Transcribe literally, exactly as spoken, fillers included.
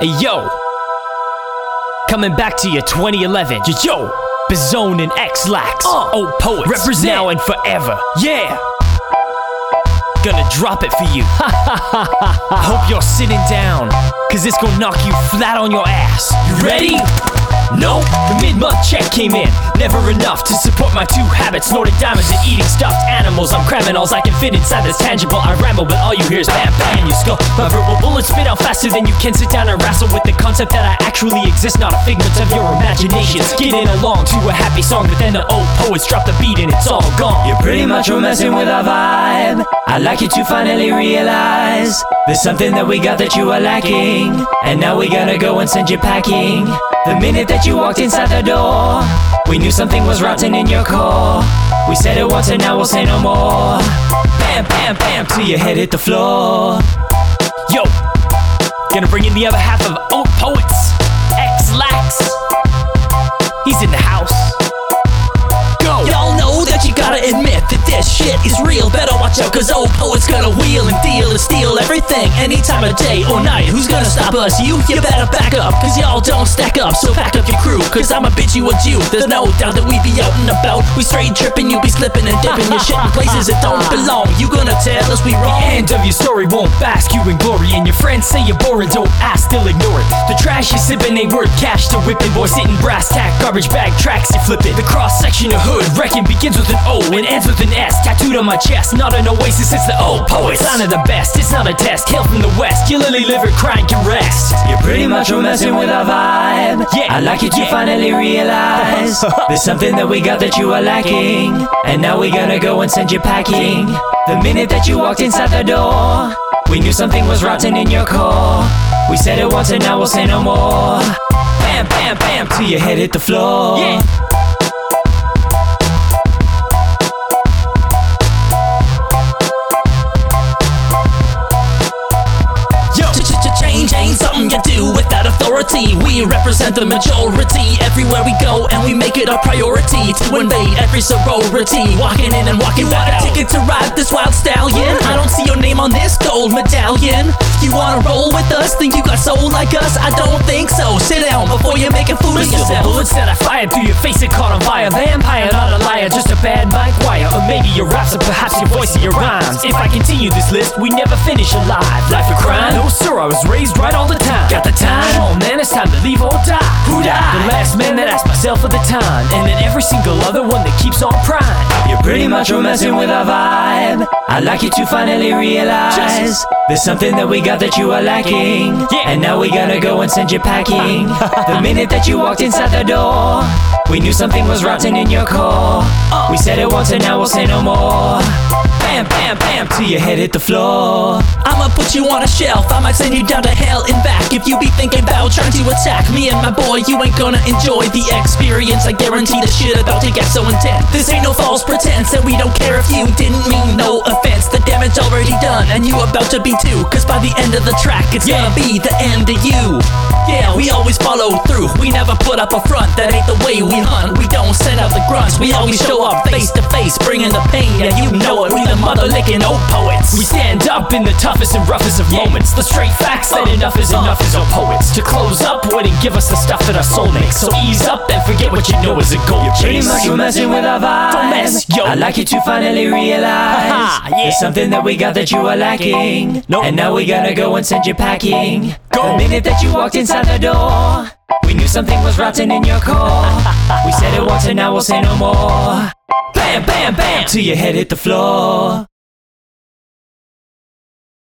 Hey yo, coming back to you twenty eleven. Yo, yo, Bizone and X-Lax, uh, old poets, represent now and forever. Yeah, gonna drop it for you. I hope you're sitting down, cause it's gonna knock you flat on your ass. You ready? No, the mid-month check came in. Never enough to support my two habits, snorting diamonds and eating stuffed animals. I'm cramming all I can fit inside this tangible. I ramble, but all you hear is bam, bam in your skull. My verbal bullets spit out faster than you can sit down and wrestle with the concept that I actually exist, not a figment of your imagination. Skidding along to a happy song, but then the old poets drop the beat and it's all gone. You're pretty much messing with our vibe. I'd like you to finally realize there's something that we got that you are lacking, and now we gotta go and send you packing. The minute that you walked inside the door, we knew something was rotten in your core. We said it once and now we'll say no more. Bam, bam, bam, till your head hit the floor. Yo, gonna bring in the other half of Old Poets, X-Lax. He's in the house. Go! Y'all know that you gotta admit that this shit is real. Better watch out, cause Old Poet's gonna wheel and deal and steal everything, any time of day or night. Who's gonna stop us? You, you better back up, cause y'all don't stack up. So pack up your crew, cause I'ma bitch you a Jew. There's no doubt that we be out and about. We straight tripping, you be slipping and dipping your shit in places that don't belong. You gonna tell us we wrong? The end of your story won't bask you in glory, and your friends say you're boring, don't ask, still ignore it. The trash you're sipping ain't worth cash to whipping. Boy sitting brass tack, garbage bag tracks you flipping. The cross section of hood wrecking begins with an O and ends with an S. Tattooed on my chest, not an oasis, it's the Old Poets. Sign of the best, it's not a test. Hail from the west, your lily liver crying can rest. You're pretty much messing with our vibe. Yeah, I'd like you to yeah. finally realize there's something that we got that you are lacking, and now we gotta go and send you packing. The minute that you walked inside the door, we knew something was rotten in your core. We said it once and now we'll say no more. Bam, bam, bam, till your head hit the floor. Yeah. Change ain't something you do without authority. We represent the majority everywhere we go, and we make it a priority to invade every sorority. Walking in and walking back out. You want a ticket to ride this wild stallion? I don't see your name on this gold medallion. You wanna roll with us? Think you got soul like us? I don't think so. Sit down before you make a fool of yourself. The bullets that I fired through your face and caught on fire. Vampire, not a liar, just a bad mic wire. Or maybe your raps, or perhaps your voice and your rhymes. If I continue this list, we never finish alive. Life of crime? No sir, I was raised right all the time. Got the time? Oh man, it's time to leave or die. Who died? The last man that asked myself for the time, and then every single other one that keeps on prying. You're pretty much messing with our vibe. I'd like you to finally realize Just there's something that we got that you are lacking, yeah. and now we gotta go and send you packing. The minute that you walked inside the door, we knew something was rotten in your core. We said it once and now we'll say no more. Bam, bam, bam, till your head hit the floor. I'ma put you on a shelf, I might send you down to hell and back. If you be thinking about trying to attack me and my boy, you ain't gonna enjoy the experience. I guarantee the shit about to get so intense. This ain't no false pretense, and we don't care if you didn't mean no offense. The damage already done, and you about to be too. Cause by the end of the track, it's yeah. gonna be the end of you. Yeah, we always follow through. We never put up a front, that ain't the way we hunt. We don't send out the grunts, we always show up face to face, bringing the pain, and you know it. We the mother-licking Old Poets. We stand up in the toughest and roughest of moments. The straight facts that enough is enough is Old Poets. To close up, wait and give us the stuff that our soul makes. So ease up and forget what you know is a goal Pretty chase. much you're messing with our vibe. Don't mess, yo. I'd like you to finally realize Ha-ha, yeah. there's something that we got that you are lacking, Nope. and now we gotta go and send you packing. Go. The minute that you walked inside the door, we knew something was rotten in your core. We said it once and now we'll say no more. Bam, bam, bam, till your head hit the floor.